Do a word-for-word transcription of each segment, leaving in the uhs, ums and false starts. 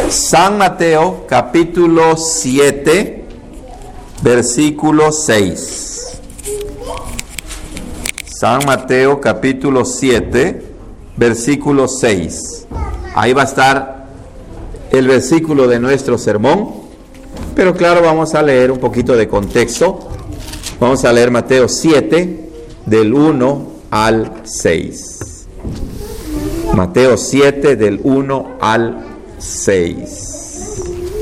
San Mateo capítulo siete, versículo seis. San Mateo capítulo siete, versículo seis. Ahí va a estar el versículo de nuestro sermón, pero claro, vamos a leer un poquito de contexto. Vamos a leer Mateo siete, del uno al seis. Mateo siete, del uno al seis.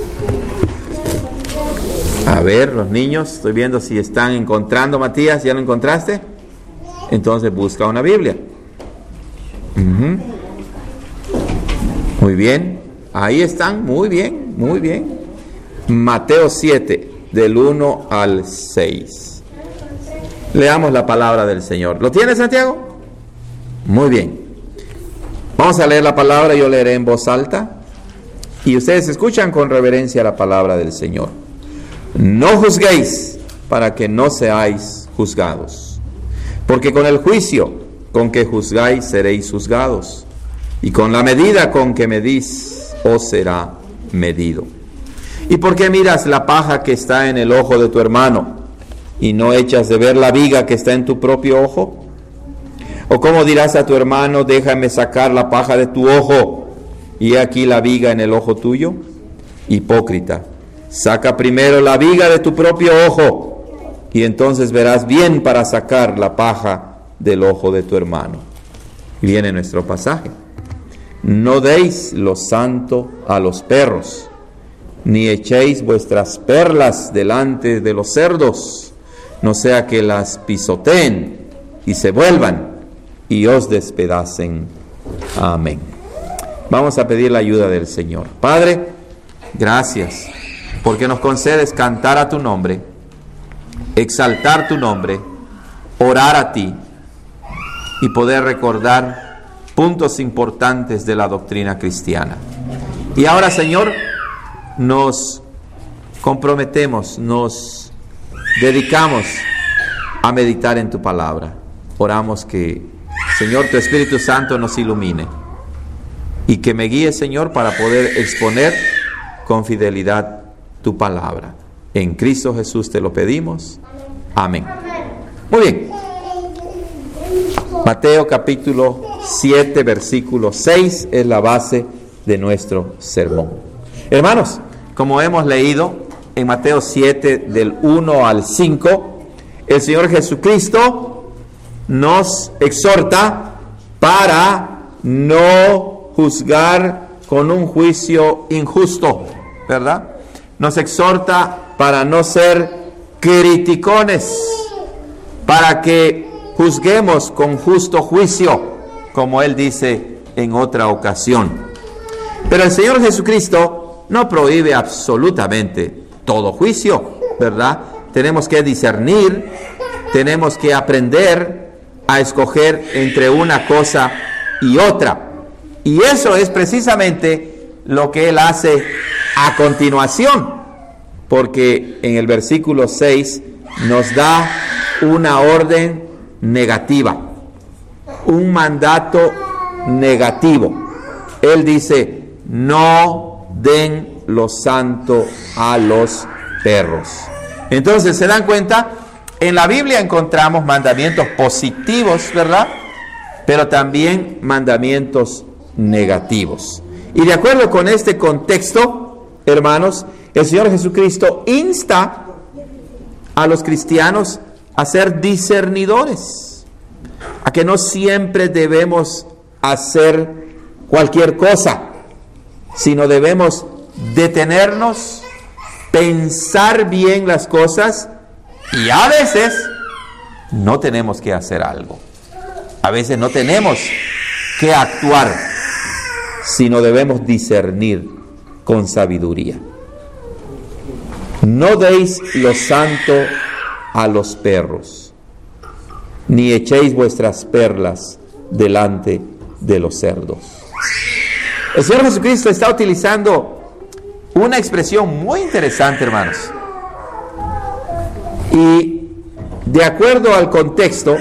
A ver, los niños, estoy viendo si están encontrando. Matías, ¿ya lo encontraste? Entonces busca una Biblia. Uh-huh. Muy bien, ahí están, muy bien, muy bien. Mateo siete, del uno al seis. Leamos la palabra del Señor. ¿Lo tiene, Santiago? Muy bien. Vamos a leer la palabra, yo leeré en voz alta y ustedes escuchan con reverencia la palabra del Señor. No juzguéis para que no seáis juzgados, porque con el juicio con que juzgáis seréis juzgados, y con la medida con que medís os será medido. ¿Y por qué miras la paja que está en el ojo de tu hermano y no echas de ver la viga que está en tu propio ojo? ¿O cómo dirás a tu hermano, déjame sacar la paja de tu ojo, y he aquí la viga en el ojo tuyo? Hipócrita, saca primero la viga de tu propio ojo, y entonces verás bien para sacar la paja del ojo de tu hermano. Y viene nuestro pasaje. No deis lo santo a los perros, ni echéis vuestras perlas delante de los cerdos, no sea que las pisoteen y se vuelvan y os despedacen. Amén. Vamos a pedir la ayuda del Señor. Padre, gracias porque nos concedes cantar a tu nombre, exaltar tu nombre, orar a ti y poder recordar puntos importantes de la doctrina cristiana. Y ahora, Señor, nos comprometemos, nos dedicamos a meditar en tu palabra. Oramos que, Señor, tu Espíritu Santo nos ilumine y que me guíe, Señor, para poder exponer con fidelidad tu palabra. En Cristo Jesús te lo pedimos. Amén. Muy bien. Mateo capítulo siete, versículo seis es la base de nuestro sermón. Hermanos, como hemos leído en Mateo siete, del uno al cinco, el Señor Jesucristo nos exhorta para no juzgar con un juicio injusto, ¿verdad? Nos exhorta para no ser criticones, para que juzguemos con justo juicio, como Él dice en otra ocasión. Pero el Señor Jesucristo no prohíbe absolutamente todo juicio, ¿verdad? Tenemos que discernir, tenemos que aprender a escoger entre una cosa y otra. Y eso es precisamente lo que Él hace a continuación, porque en el versículo seis nos da una orden negativa, un mandato negativo. Él dice, no den lo santo a los perros. Entonces, ¿se dan cuenta? En la Biblia encontramos mandamientos positivos, ¿verdad? Pero también mandamientos negativos. Y de acuerdo con este contexto, hermanos, el Señor Jesucristo insta a los cristianos a ser discernidores, a que no siempre debemos hacer cualquier cosa, sino debemos detenernos, pensar bien las cosas. Y a veces no tenemos que hacer algo. A veces no tenemos que actuar, sino debemos discernir con sabiduría. No deis lo santo a los perros, ni echéis vuestras perlas delante de los cerdos. El Señor Jesucristo está utilizando una expresión muy interesante, hermanos. Y de acuerdo al contexto,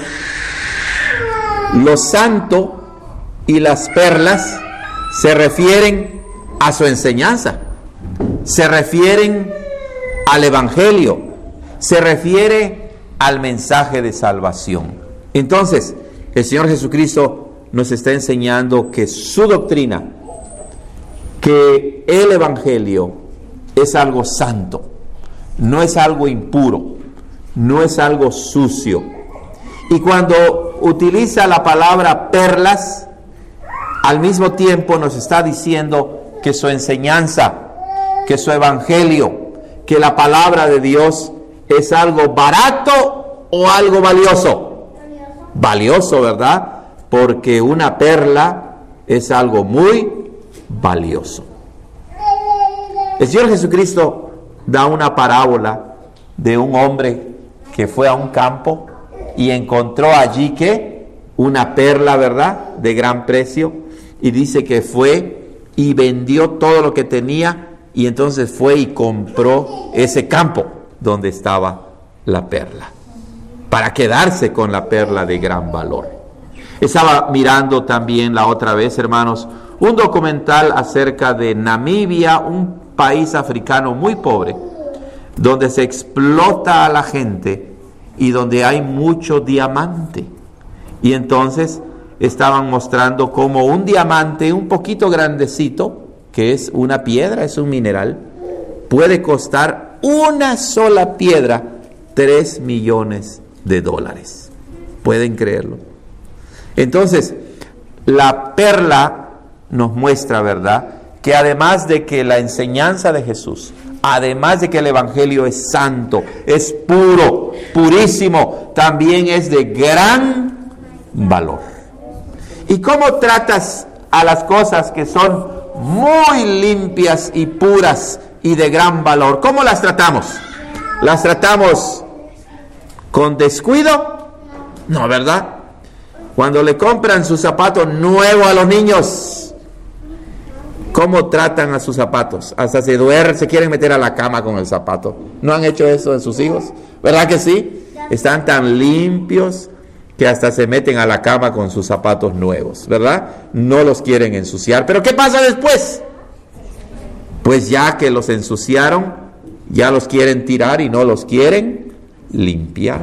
lo santo y las perlas se refieren a su enseñanza, se refieren al Evangelio, se refiere al mensaje de salvación. Entonces, el Señor Jesucristo nos está enseñando que su doctrina, que el Evangelio es algo santo, no es algo impuro, no es algo sucio. Y cuando utiliza la palabra perlas, al mismo tiempo nos está diciendo que su enseñanza, que su Evangelio, que la palabra de Dios es algo barato o algo valioso. Valioso, ¿verdad? Porque una perla es algo muy valioso. El Señor Jesucristo da una parábola de un hombre que fue a un campo y encontró allí que una perla, ¿verdad?, de gran precio, y dice que fue y vendió todo lo que tenía, y entonces fue y compró ese campo donde estaba la perla, para quedarse con la perla de gran valor. Estaba mirando también la otra vez, hermanos, un documental acerca de Namibia, un país africano muy pobre, donde se explota a la gente y donde hay mucho diamante. Y entonces estaban mostrando cómo un diamante un poquito grandecito, que es una piedra, es un mineral, puede costar una sola piedra tres millones de dólares. ¿Pueden creerlo? Entonces, la perla nos muestra, ¿verdad?, que además de que la enseñanza de Jesús, además de que el Evangelio es santo, es puro, purísimo, también es de gran valor. ¿Y cómo tratas a las cosas que son muy limpias y puras y de gran valor? ¿Cómo las tratamos? ¿Las tratamos con descuido? No, ¿verdad? Cuando le compran sus zapatos nuevos a los niños, ¿cómo tratan a sus zapatos? Hasta se duermen, se quieren meter a la cama con el zapato. ¿No han hecho eso en sus hijos? ¿Verdad que sí? Están tan limpios que hasta se meten a la cama con sus zapatos nuevos, ¿verdad? No los quieren ensuciar. ¿Pero qué pasa después? Pues ya que los ensuciaron, ya los quieren tirar y no los quieren limpiar.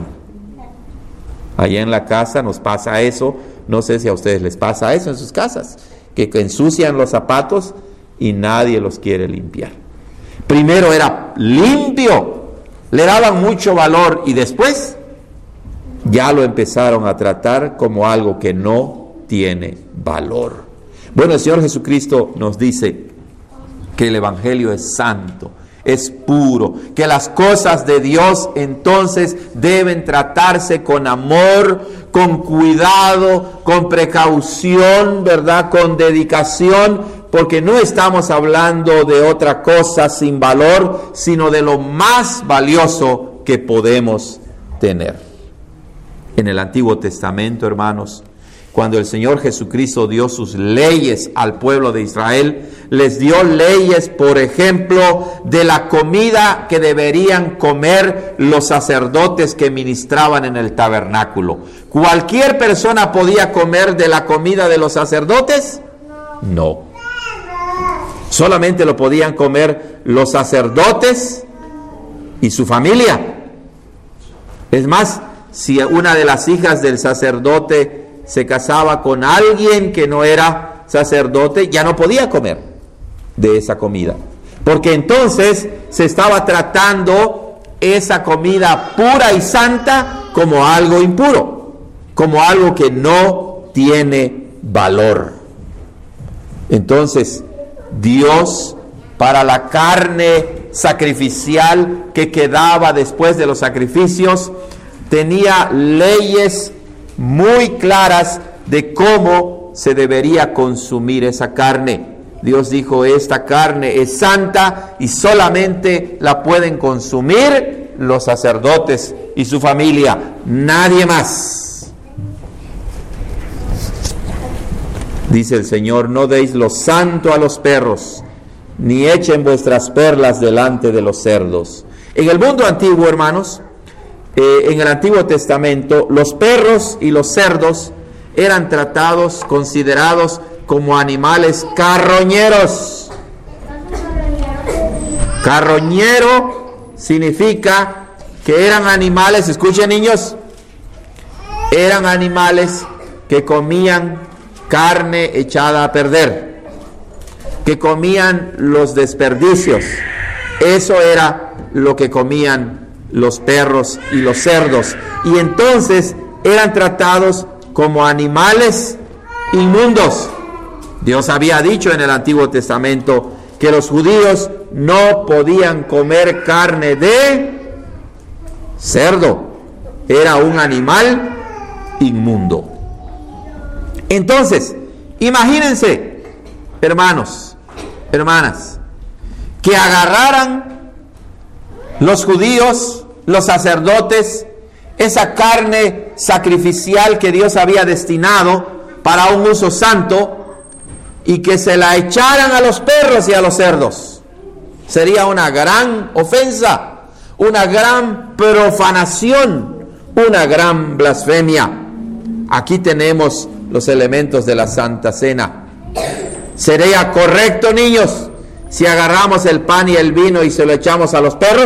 Allá en la casa nos pasa eso. No sé si a ustedes les pasa eso en sus casas, que ensucian los zapatos y nadie los quiere limpiar. Primero era limpio, le daban mucho valor, y después ya lo empezaron a tratar como algo que no tiene valor. Bueno, el Señor Jesucristo nos dice que el Evangelio es santo, es puro, que las cosas de Dios entonces deben tratarse con amor, con cuidado, con precaución, ¿verdad?, con dedicación, porque no estamos hablando de otra cosa sin valor, sino de lo más valioso que podemos tener. En el Antiguo Testamento, hermanos, cuando el Señor Jesucristo dio sus leyes al pueblo de Israel, les dio leyes, por ejemplo, de la comida que deberían comer los sacerdotes que ministraban en el tabernáculo. ¿Cualquier persona podía comer de la comida de los sacerdotes? No. Solamente lo podían comer los sacerdotes y su familia. Es más, si una de las hijas del sacerdote se casaba con alguien que no era sacerdote, ya no podía comer de esa comida, porque entonces se estaba tratando esa comida pura y santa como algo impuro, como algo que no tiene valor. Entonces, Dios, para la carne sacrificial que quedaba después de los sacrificios, tenía leyes muy claras de cómo se debería consumir esa carne. Dios dijo: esta carne es santa y solamente la pueden consumir los sacerdotes y su familia, nadie más. Dice el Señor: no deis lo santo a los perros, ni echen vuestras perlas delante de los cerdos. En el mundo antiguo, hermanos, Eh, en el Antiguo Testamento, los perros y los cerdos eran tratados, considerados como animales carroñeros. Carroñero significa que eran animales, escuchen niños, eran animales que comían carne echada a perder, que comían los desperdicios. Eso era lo que comían los perros y los cerdos, y entonces eran tratados como animales inmundos. Dios había dicho en el Antiguo Testamento que los judíos no podían comer carne de cerdo, era un animal inmundo. Entonces, imagínense, hermanos, hermanas, que agarraran los judíos, los sacerdotes, esa carne sacrificial que Dios había destinado para un uso santo, y que se la echaran a los perros y a los cerdos. Sería una gran ofensa, una gran profanación, una gran blasfemia. Aquí tenemos los elementos de la Santa Cena. ¿Sería correcto, niños, si agarramos el pan y el vino y se lo echamos a los perros?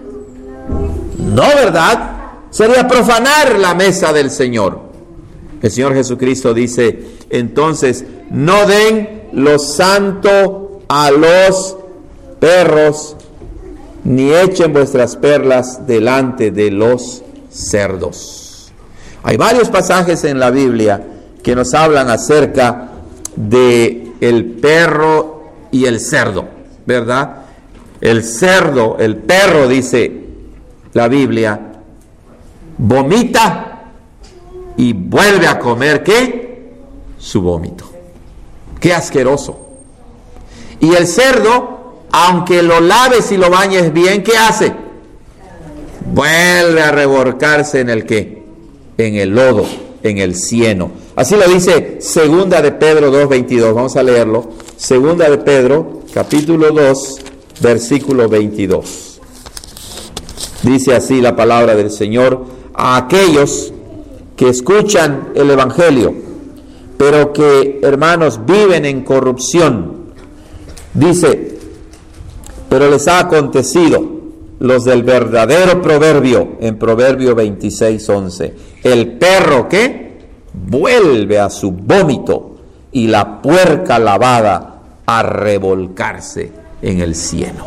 No, ¿verdad? Sería profanar la mesa del Señor. El Señor Jesucristo dice, entonces, no den lo santo a los perros, ni echen vuestras perlas delante de los cerdos. Hay varios pasajes en la Biblia que nos hablan acerca de el perro y el cerdo, ¿verdad? El cerdo, el perro, dice la Biblia, vomita y vuelve a comer, ¿qué? Su vómito. ¡Qué asqueroso! Y el cerdo, aunque lo laves y lo bañes bien, ¿qué hace? Vuelve a revolcarse en el ¿qué? En el lodo, en el cieno. Así lo dice Segunda de Pedro dos veintidós. Vamos a leerlo. Segunda de Pedro, capítulo dos, versículo veintidós. Dice así la palabra del Señor: a aquellos que escuchan el Evangelio, pero que, hermanos, viven en corrupción. Dice, pero les ha acontecido los del verdadero proverbio, en Proverbio veintiséis once. El perro, ¿qué? Vuelve a su vómito, y la puerca lavada a revolcarse en el cieno.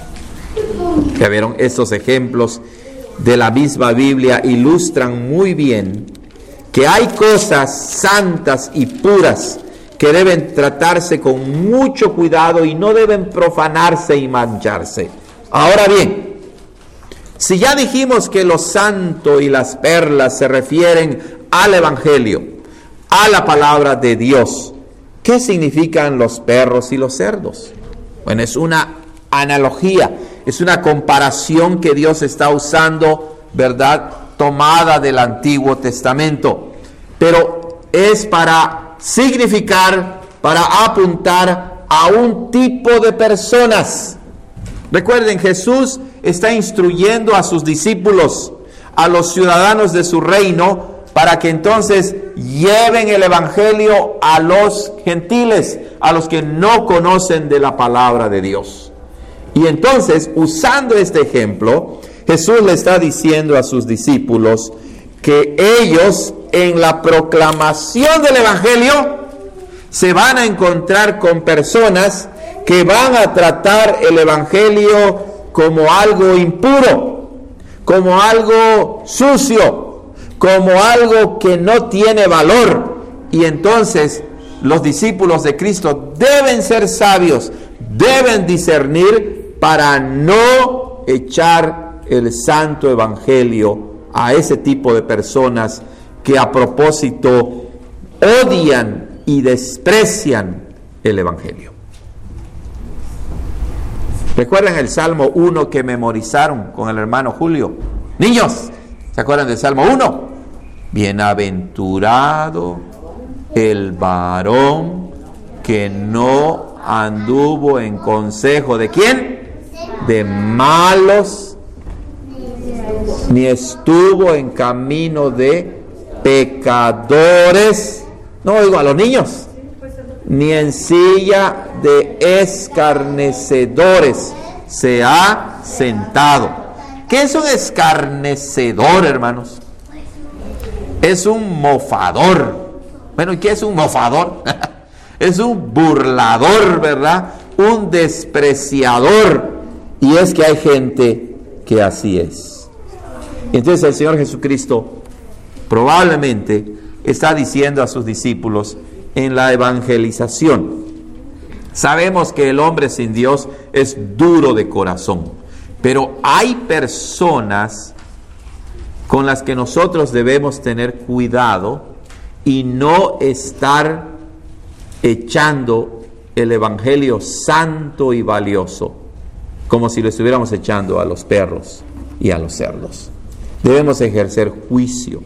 ¿Ya vieron? Estos ejemplos de la misma Biblia ilustran muy bien que hay cosas santas y puras que deben tratarse con mucho cuidado y no deben profanarse y mancharse. Ahora bien, si ya dijimos que lo santo y las perlas se refieren al Evangelio, a la palabra de Dios, ¿qué significan los perros y los cerdos? Bueno, es una analogía, es una comparación que Dios está usando, ¿verdad?, tomada del Antiguo Testamento, pero es para significar, para apuntar a un tipo de personas. Recuerden, Jesús está instruyendo a sus discípulos, a los ciudadanos de su reino, para que entonces lleven el Evangelio a los gentiles, a los que no conocen de la palabra de Dios. Y entonces, usando este ejemplo, Jesús le está diciendo a sus discípulos que ellos, en la proclamación del Evangelio, se van a encontrar con personas que van a tratar el Evangelio como algo impuro, como algo sucio, como algo que no tiene valor. Y entonces los discípulos de Cristo deben ser sabios, deben discernir para no echar el santo evangelio a ese tipo de personas que a propósito odian y desprecian el evangelio. ¿Recuerdan el Salmo uno que memorizaron con el hermano Julio? Niños, ¿se acuerdan del Salmo uno? Bienaventurado el varón que no anduvo en consejo ¿de quién? De malos, ni estuvo en camino de pecadores. No oigo a los niños. Ni en silla de escarnecedores se ha sentado. ¿Qué es un escarnecedor, hermanos? Es un mofador. Bueno, ¿y qué es un mofador? Es un burlador, ¿verdad? Un despreciador. Y es que hay gente que así es. Entonces el Señor Jesucristo probablemente está diciendo a sus discípulos en la evangelización: sabemos que el hombre sin Dios es duro de corazón, pero hay personas con las que nosotros debemos tener cuidado y no estar echando el evangelio santo y valioso como si lo estuviéramos echando a los perros y a los cerdos. Debemos ejercer juicio,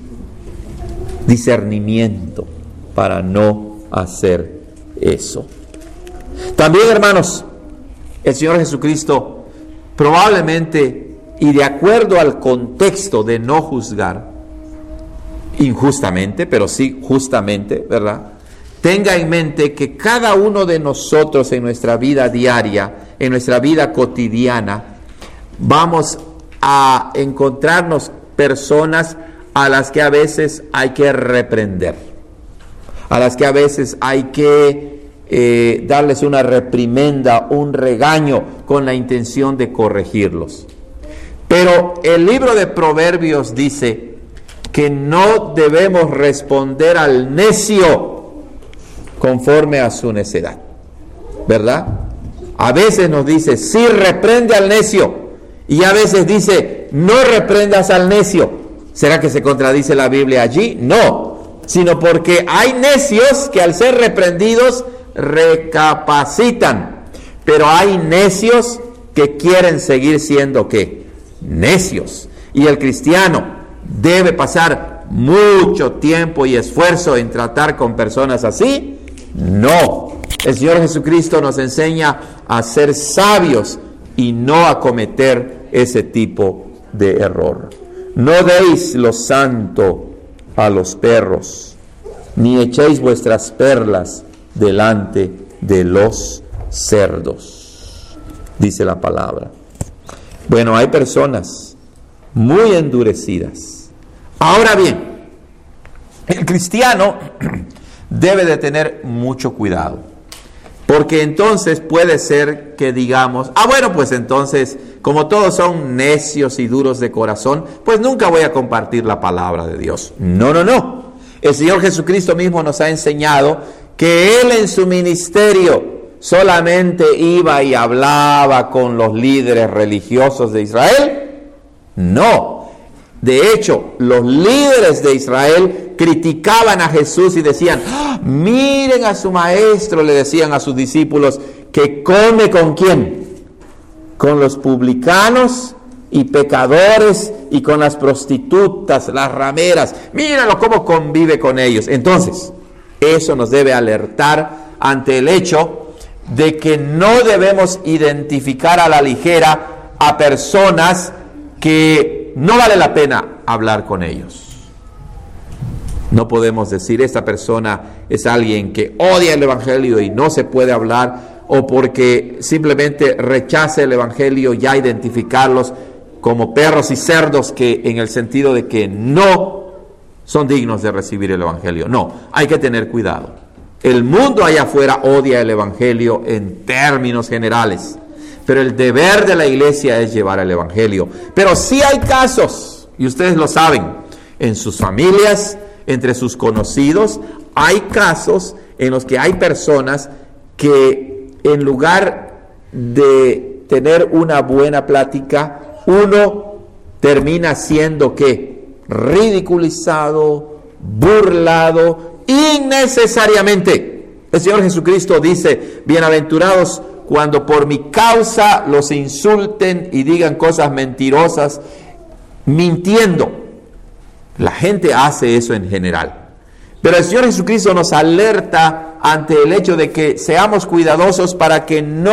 discernimiento para no hacer eso. También, hermanos, el Señor Jesucristo probablemente, y de acuerdo al contexto de no juzgar injustamente, pero sí justamente, ¿verdad?, tenga en mente que cada uno de nosotros en nuestra vida diaria, en nuestra vida cotidiana, vamos a encontrarnos personas a las que a veces hay que reprender, a las que a veces hay que eh, darles una reprimenda, un regaño con la intención de corregirlos. Pero el libro de Proverbios dice que no debemos responder al necio conforme a su necedad, ¿verdad? A veces nos dice, sí, reprende al necio, y a veces dice, no reprendas al necio. ¿Será que se contradice la Biblia allí? No, sino porque hay necios que al ser reprendidos recapacitan, pero hay necios que quieren seguir siendo ¿qué? Necios. Y el cristiano debe pasar mucho tiempo y esfuerzo en tratar con personas así. No, el Señor Jesucristo nos enseña a ser sabios y no a cometer ese tipo de error. No deis lo santo a los perros, ni echéis vuestras perlas delante de los cerdos, dice la palabra. Bueno, hay personas muy endurecidas. Ahora bien, el cristiano debe de tener mucho cuidado, porque entonces puede ser que digamos, ah bueno, pues entonces como todos son necios y duros de corazón, pues nunca voy a compartir la palabra de Dios. No, no, no. El Señor Jesucristo mismo nos ha enseñado que Él en su ministerio solamente iba y hablaba con los líderes religiosos de Israel. No. De hecho, los líderes de Israel criticaban a Jesús y decían, ¡ah, miren a su maestro!, le decían a sus discípulos, que come ¿con quién? Con los publicanos y pecadores y con las prostitutas, las rameras. Míralo cómo convive con ellos. Entonces, eso nos debe alertar ante el hecho de que no debemos identificar a la ligera a personas que no vale la pena hablar con ellos. No podemos decir, esta persona es alguien que odia el evangelio y no se puede hablar, o porque simplemente rechaza el evangelio, ya identificarlos como perros y cerdos, que en el sentido de que no son dignos de recibir el evangelio. No, hay que tener cuidado. El mundo allá afuera odia el evangelio en términos generales, pero el deber de la iglesia es llevar el evangelio. Pero sí hay casos, y ustedes lo saben, en sus familias, entre sus conocidos, hay casos en los que hay personas que en lugar de tener una buena plática, uno termina siendo ¿qué? Ridiculizado, burlado, innecesariamente. El Señor Jesucristo dice, bienaventurados cuando por mi causa los insulten y digan cosas mentirosas, mintiendo. La gente hace eso en general. Pero el Señor Jesucristo nos alerta ante el hecho de que seamos cuidadosos para que no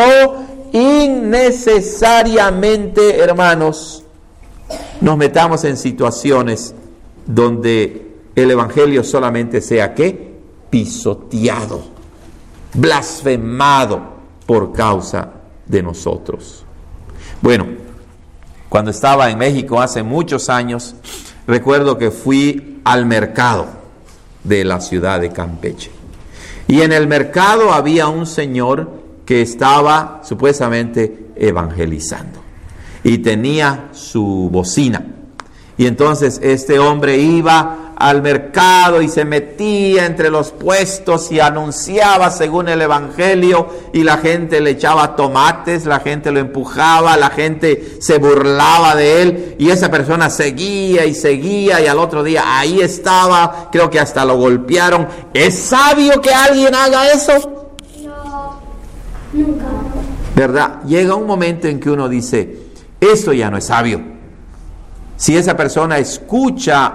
innecesariamente, hermanos, nos metamos en situaciones donde el evangelio solamente sea ¿qué? Pisoteado, blasfemado por causa de nosotros. Bueno, cuando estaba en México hace muchos años, recuerdo que fui al mercado de la ciudad de Campeche. Y en el mercado había un señor que estaba supuestamente evangelizando. Y tenía su bocina. Y entonces este hombre iba al mercado y se metía entre los puestos y anunciaba según el evangelio, y la gente le echaba tomates, la gente lo empujaba, la gente se burlaba de él, y esa persona seguía y seguía, y al otro día ahí estaba, creo que hasta lo golpearon. ¿Es sabio que alguien haga eso? No, nunca. ¿Verdad? Llega un momento en que uno dice, esto ya no es sabio. Si esa persona escucha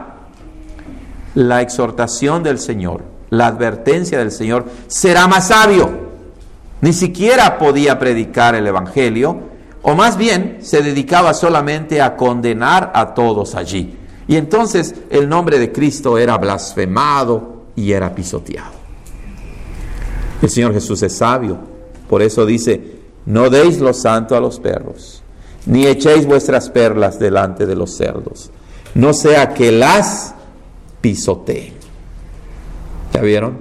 la exhortación del Señor, la advertencia del Señor, será más sabio. Ni siquiera podía predicar el evangelio, o más bien se dedicaba solamente a condenar a todos allí. Y entonces el nombre de Cristo era blasfemado y era pisoteado. El Señor Jesús es sabio, por eso dice, no deis lo santo a los perros, ni echéis vuestras perlas delante de los cerdos, no sea que las pisoteen. ¿Ya vieron?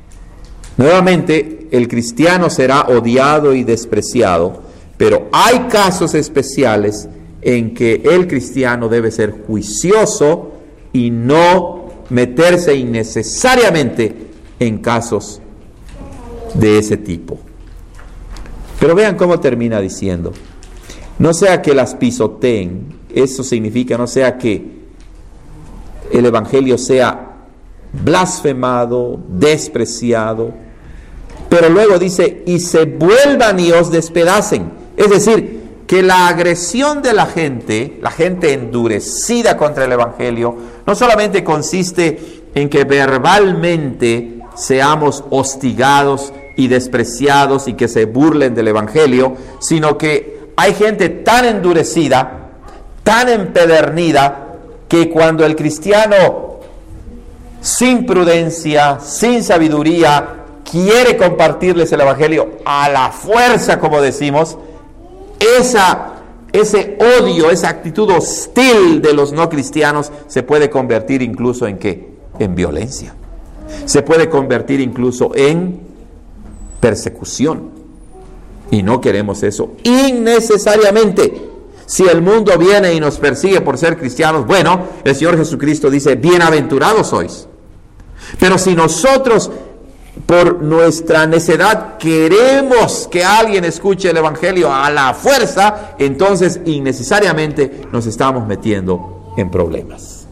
Nuevamente, el cristiano será odiado y despreciado, pero hay casos especiales en que el cristiano debe ser juicioso y no meterse innecesariamente en casos de ese tipo. Pero vean cómo termina diciendo, no sea que las pisoteen. Eso significa no sea que el evangelio sea blasfemado, despreciado, pero luego dice, y se vuelvan y os despedacen. Es decir, que la agresión de la gente, la gente endurecida contra el evangelio, no solamente consiste en que verbalmente seamos hostigados y despreciados y que se burlen del evangelio, sino que hay gente tan endurecida, tan empedernida, que cuando el cristiano, sin prudencia, sin sabiduría, quiere compartirles el evangelio a la fuerza, como decimos, esa, ese odio, esa actitud hostil de los no cristianos se puede convertir incluso en ¿qué? En violencia. Se puede convertir incluso en persecución. Y no queremos eso innecesariamente. Si el mundo viene y nos persigue por ser cristianos, bueno, el Señor Jesucristo dice, bienaventurados sois. Pero si nosotros, por nuestra necedad, queremos que alguien escuche el evangelio a la fuerza, entonces innecesariamente nos estamos metiendo en problemas.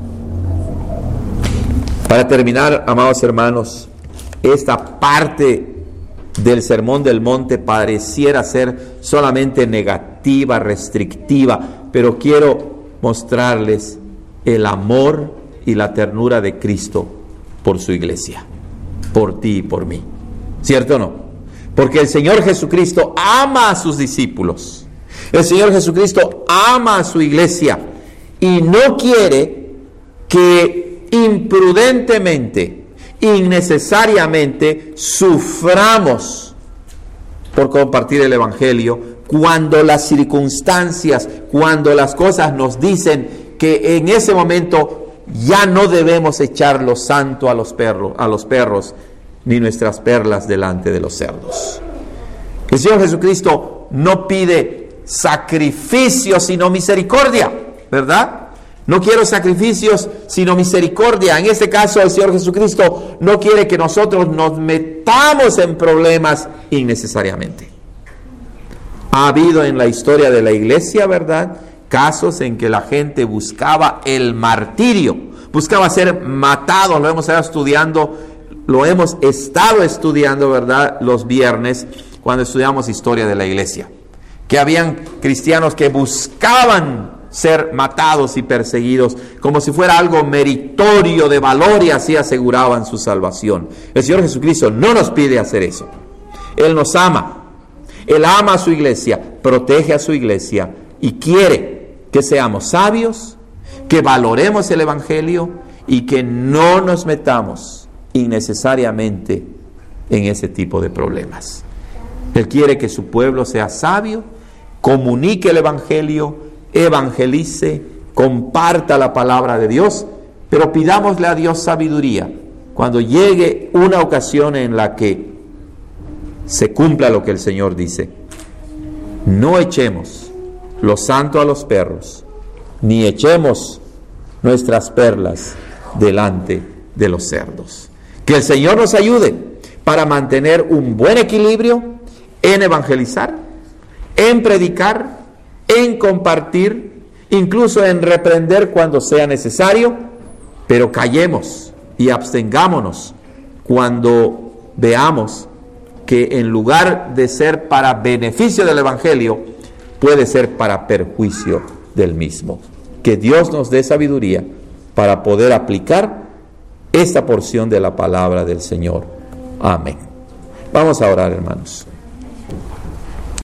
Para terminar, amados hermanos, esta parte del Sermón del Monte pareciera ser solamente negativa, restrictiva, pero quiero mostrarles el amor y la ternura de Cristo por su iglesia, por ti y por mí. ¿Cierto o no? Porque el Señor Jesucristo ama a sus discípulos. El Señor Jesucristo ama a su iglesia y no quiere que imprudentemente, innecesariamente suframos por compartir el evangelio cuando las circunstancias, cuando las cosas nos dicen que en ese momento ya no debemos echar lo santo a los perros, a los perros, ni nuestras perlas delante de los cerdos. El Señor Jesucristo no pide sacrificio sino misericordia, ¿verdad? No quiero sacrificios, sino misericordia. En este caso, el Señor Jesucristo no quiere que nosotros nos metamos en problemas innecesariamente. Ha habido en la historia de la iglesia, ¿verdad?, casos en que la gente buscaba el martirio, buscaba ser matado. Lo hemos estado estudiando, lo hemos estado estudiando, ¿verdad?, los viernes, cuando estudiamos historia de la iglesia. Que habían cristianos que buscaban ser matados y perseguidos como si fuera algo meritorio, de valor, y así aseguraban su salvación. El Señor Jesucristo no nos pide hacer eso. Él nos ama, Él ama a su iglesia, protege a su iglesia y quiere que seamos sabios, que valoremos el evangelio y que no nos metamos innecesariamente en ese tipo de problemas. Él quiere que su pueblo sea sabio comunique el Evangelio, evangelice, comparta la palabra de Dios, pero pidámosle a Dios sabiduría cuando llegue una ocasión en la que se cumpla lo que el Señor dice. No echemos lo santo a los perros, ni echemos nuestras perlas delante de los cerdos. Que el Señor nos ayude para mantener un buen equilibrio en evangelizar, en predicar, en compartir, incluso en reprender cuando sea necesario, pero callemos y abstengámonos cuando veamos que en lugar de ser para beneficio del Evangelio, puede ser para perjuicio del mismo. Que Dios nos dé sabiduría para poder aplicar esta porción de la palabra del Señor. Amén. Vamos a orar, hermanos.